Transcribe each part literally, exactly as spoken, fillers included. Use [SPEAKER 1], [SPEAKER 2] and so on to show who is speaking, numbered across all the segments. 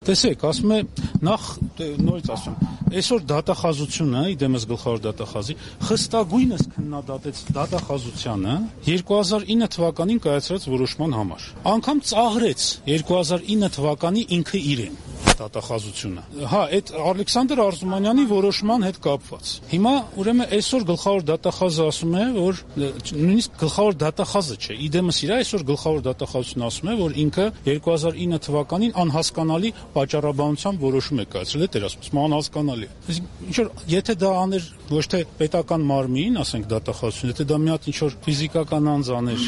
[SPEAKER 1] Տեսեք, ասում է նախ նորից ասում, այսօր դատախազությունը, իդեմս գլխավոր դատախազի, խստագույնս քննադատեց դատախազությանը երկու հազար ինը թվականին կայացրած որոշման համար։ Անգամ ծաղրեց երկու հազար ինը թվականի ինքը իրեն դատախազությունը։ Հա, այդ Ալեքսանդր Արզումանյանի որոշման հետ կապված։ Հիմա ուրեմն այսօր գլխավոր դատախազը ասում է, որ նույնիսկ գլխավոր դատախազը չէ, իդեմս իր այսօր գլխավոր դատախազությունը ասում է, որ ինքը երկու հազար ինը թվականին անհասկանալի պատճառաբանությամբ որոշում է կայացրել, դա ասում եմ, անհասկանալի։ Այսինքն ինչ որ եթե դա աներ ոչ թե պետական մարմին, ասենք դատախազություն, եթե դա մի հատ ինչ որ ֆիզիկական անձ աներ,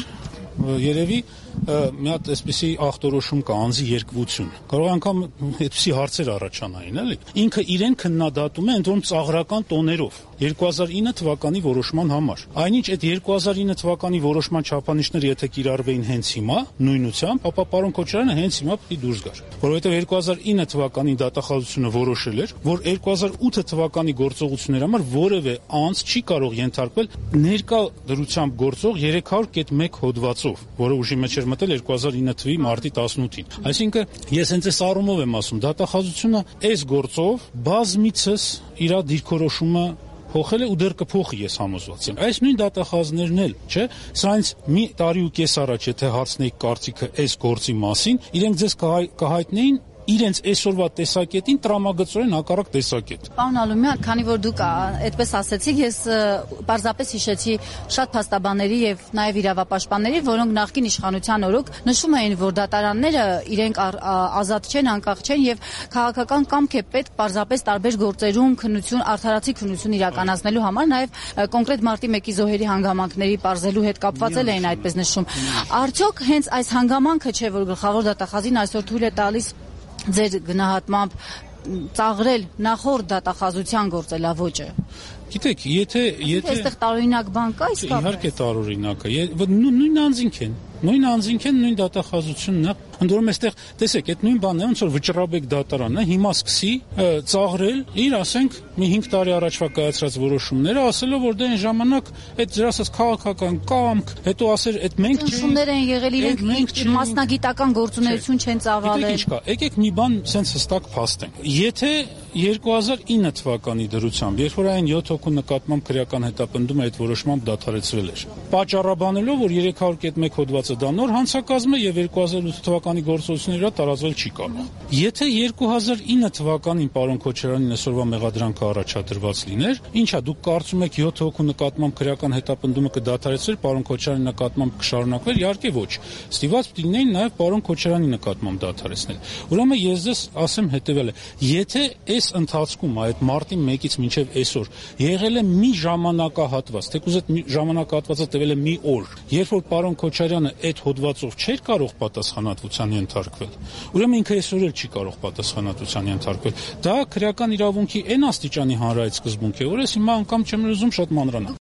[SPEAKER 1] երևի մի հատ այսպիսի ախտորոշում կա, անձի երկվություն։ Կարող անգամ այդպիսի հարցեր առաջանային, էլի։ Ինքը իրեն քննադատում է ընդ որում ծաղրական տոներով երկու հազար ինը թվականի որոշման համար։ Այնինչ այդ երկու հազար ինը թվականի որոշման չափանիշները եթե կիրառվեին հենց հիմա, նույնությամբ, ապա պարոն Քոչարյանը հենց հիմա պետք է դուրս գար։ Որովհետև երկու հազար ինը թվականին դատախազությունը որոշել էր, որ երկու հազար ութ թվականի գործողությունների համար որևէ անձ չի կարող ենթարկվել ներկա դրությամբ գործող երեք հարյուր կետ մեկ հոդվածով, որը ուժի մեջ էր մտել երկու հազար ինը թվականի մարտի տասնութին։ Այսինքն ես հենց այս առումով եմ ասում, դատախազությունը այս գործով բազմիցս իր դիրքորոշումը փոխել է ու դեռ կփոխի, ես համոզված եմ։ Այս նույն դատախազներն էլ, չէ՞, սրանից մի տարի ու կես առաջ եթե հարցնեիք կարծիքը այս գործի մասին, իրենք ձեզ կհայտնեին իրենց այսօրվա տեսակետին տրամագծորեն հակառակ տեսակետ։
[SPEAKER 2] Պարոն Ալումյան, քանի որ դուք այդպես ասեցիք, ես պարզապես հիշեցի շատ փաստաբանների եւ նաեւ իրավապաշտպանների, որոնք նախկին իշխանության օրոք նշում էին, որ դատարանները իրենք ազատ չեն, անկախ չեն եւ քաղաքական կամք է պետք պարզապես տարբեր գործերում քննություն, արդարացի քննություն իրականացնելու համար, նաեւ կոնկրետ մարտի մեկի զոհերի հանգամանքների բարձելու հետ կապված էին այդպես նշում։ Արդյոք հենց այս հանգամանքը չէ, որ գլխավոր դատախազին այսօր թույլ է տալիս ձեր գնահատմամբ ծաղրել նախորդ դատախազության գործելավոճը։
[SPEAKER 1] Գիտեք, եթե եթե
[SPEAKER 2] այստեղ տարօրինակ բան կա, իսկ
[SPEAKER 1] իհարկե տարօրինակ է, նույն անձինք են, նույն անձինք են, նույն դատախազությունն է։ Ընդ որում այստեղ, տեսեք, այդ նույն բանն է, ոնց որ Վճռաբեկ դատարանն է, հիմա սկսի ծաղրել իր, ասենք, մի հինգ տարի առաջվա կայացրած որոշումները, ասելով, որ դա այն ժամանակ այդ ձեր ասած քաղաքական կամք, հետո ասեր, այդ մենք չէինք։
[SPEAKER 2] Շումներ են եղել, իրենք մասնագիտական գործունեություն չեն ծավալել։
[SPEAKER 1] Եկեք ինչ կա, եկեք մի բան sense հստակ փաստենք։ Եթե երկու հազար ինը թվականի դրությամբ, երբ որ այն յոթ հոգու նկատմամբ քրեական հետապնդումը այդ որոշմամբ դադարեցրել էր, պատճառաբանելով, որ երեք հարյուր կետ մեկ հոդվածը դա նոր հանցակազմ է եւ երկու հազար ութ թվականի գործողությունները տարածվել չի կարող։ Եթե երկու հազար ինը թվականին պարոն Քոչարյանին այսօրվա մեղադրանքը առաջադրված լիներ, ինչա դուք կարծում եք յոթ հոգու նկատմամբ քրեական հետապնդումը կդադարեցվեր, պարոն Քոչարյանի նկատմամբ կշարունակվեր, իհարկե ոչ։ Ստիված պիտի լինեին նաեւ պարոն Քոչարյանի նկատմամբ դադարեցնել։ Ուրեմն ես ձեզ ասեմ հետեւելը, եթե այս ընթացքում այդ մարտի մեկից մինչև այսօր եղել է մի ժամանակահատված, թեկուզ այդ ժամանակահատվածը տևել է մի օր, երբ որ պարոն Քոչարյանը այդ հոդվածով չէր կարող պատասխանատվության ենթարկվել, ուրեմն ինքը այսօր էլ չի կարող պատասխանատվության ենթարկվել։ Դա քրեական իրավունքի այն աստիճանի հանրայից սկզբունք է, որ ես հիմա անգամ չեմ ուզում շատ մանրանալ։